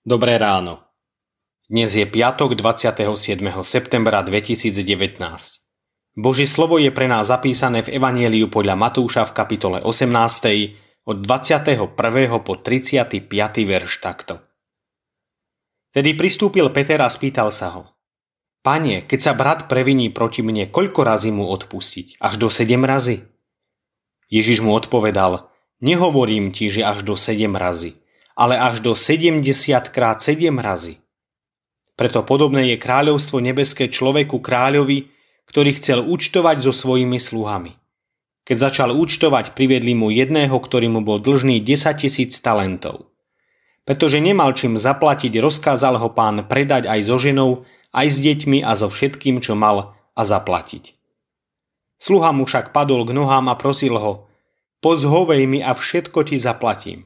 Dobré ráno. Dnes je piatok 27. septembra 2019. Božie slovo je pre nás zapísané v Evanjeliu podľa Matúša v kapitole 18. od 21. po 35. verš takto. Tedy pristúpil Peter a spýtal sa ho: Pane, keď sa brat previní proti mne, koľko razy mu odpustiť? Až do 7 razy? Ježiš mu odpovedal: Nehovorím ti, že až do 7 razy, ale až do 70 krát 7 razy. Preto podobné je kráľovstvo nebeské človeku kráľovi, ktorý chcel účtovať so svojimi sluhami. Keď začal účtovať, priviedli mu jedného, ktorý mu bol dlžný 10 000 talentov. Pretože nemal čím zaplatiť, rozkázal ho pán predať aj so ženou, aj s deťmi a so všetkým, čo mal, a zaplatiť. Sluha mu však padol k nohám a prosil ho: Pozhovej mi a všetko ti zaplatím.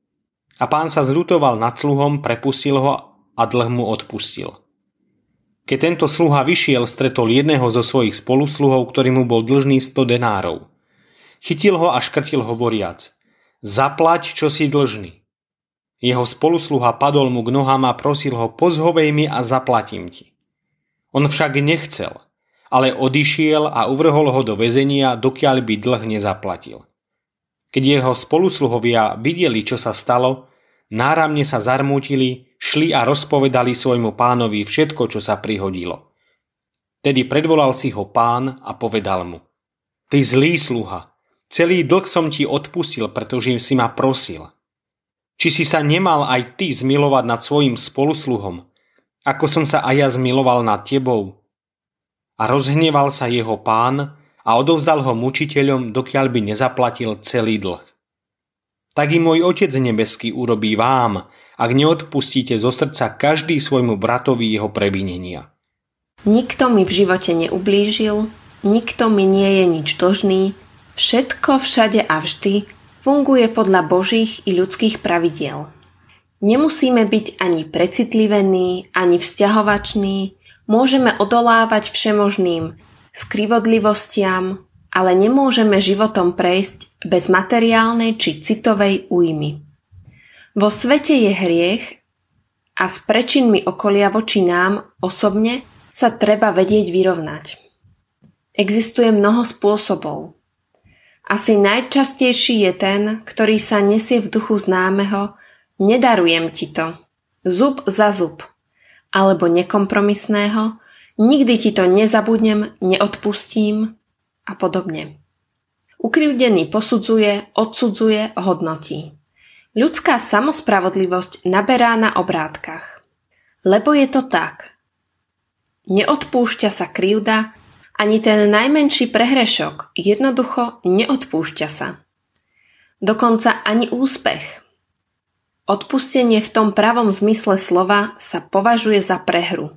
A pán sa zľutoval nad sluhom, prepustil ho a dlh mu odpustil. Keď tento sluha vyšiel, stretol jedného zo svojich spolusluhov, ktorý mu bol dlžný 100 denárov. Chytil ho a škrtil hovoriac: Zaplať, čo si dlžný. Jeho spolusluha padol mu k nohám a prosil ho: Pozhovej mi a zaplatím ti. On však nechcel, ale odišiel a uvrhol ho do väzenia, dokiaľ by dlh nezaplatil. Keď jeho spolusluhovia videli, čo sa stalo, náramne sa zarmútili, šli a rozpovedali svojmu pánovi všetko, čo sa prihodilo. Tedy predvolal si ho pán a povedal mu: Ty zlý sluha, celý dlh som ti odpustil, pretože si ma prosil. Či si sa nemal aj ty zmilovať nad svojim spolusluhom, ako som sa aj ja zmiloval nad tebou? A rozhneval sa jeho pán a odovzdal ho mučiteľom, dokiaľ by nezaplatil celý dlh. Tak i môj Otec nebeský urobí vám, ak neodpustíte zo srdca každý svojmu bratovi jeho previnenia. Nikto mi v živote neublížil, nikto mi nie je nič dlžný, všetko všade a vždy funguje podľa Božích i ľudských pravidiel. Nemusíme byť ani precitlivení, ani vzťahovační, môžeme odolávať všemožným skrivodlivostiam, ale nemôžeme životom prejsť bez materiálnej či citovej újmy. Vo svete je hriech a s prečinmi okolia voči nám osobne sa treba vedieť vyrovnať. Existuje mnoho spôsobov. Asi najčastejší je ten, ktorý sa nesie v duchu známeho: nedarujem ti to, zub za zub, alebo nekompromisného: nikdy ti to nezabudnem, neodpustím a podobne. Ukrivdený posudzuje, odsudzuje, hodnotí. Ľudská samospravodlivosť naberá na obrátkach. Lebo je to tak. Neodpúšťa sa krivda, ani ten najmenší prehrešok jednoducho neodpúšťa sa. Dokonca ani úspech. Odpustenie v tom pravom zmysle slova sa považuje za prehru.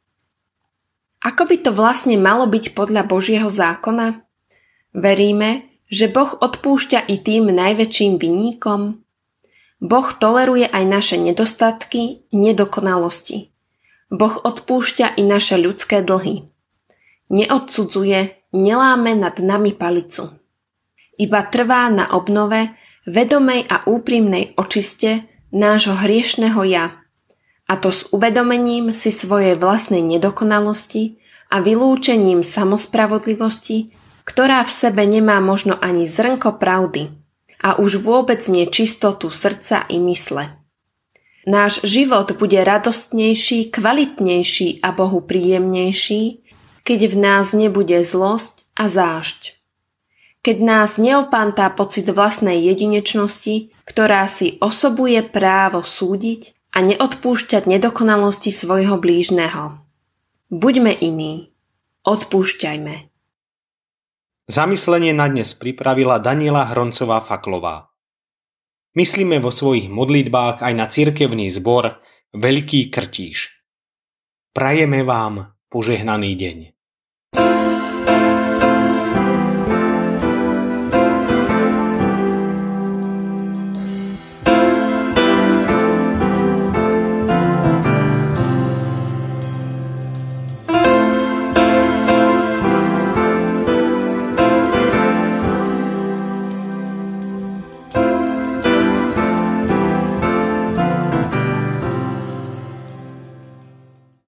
Ako by to vlastne malo byť podľa Božieho zákona? Veríme, že Boh odpúšťa i tým najväčším vinníkom. Boh toleruje aj naše nedostatky, nedokonalosti. Boh odpúšťa i naše ľudské dlhy. Neodsudzuje, neláme nad nami palicu. Iba trvá na obnove, vedomej a úprimnej očiste nášho hriešneho ja, a to s uvedomením si svojej vlastnej nedokonalosti a vylúčením samospravodlivosti, ktorá v sebe nemá možno ani zrnko pravdy a už vôbec nie čistotu srdca i mysle. Náš život bude radostnejší, kvalitnejší a Bohu príjemnejší, keď v nás nebude zlosť a zášť. Keď nás neopántá pocit vlastnej jedinečnosti, ktorá si osobuje právo súdiť a neodpúšťať nedokonalosti svojho blížneho. Buďme iní. Odpúšťajme. Zamyslenie na dnes pripravila Daniela Hroncová-Faklová. Myslíme vo svojich modlitbách aj na cirkevný zbor Veľký Krtíš. Prajeme vám požehnaný deň.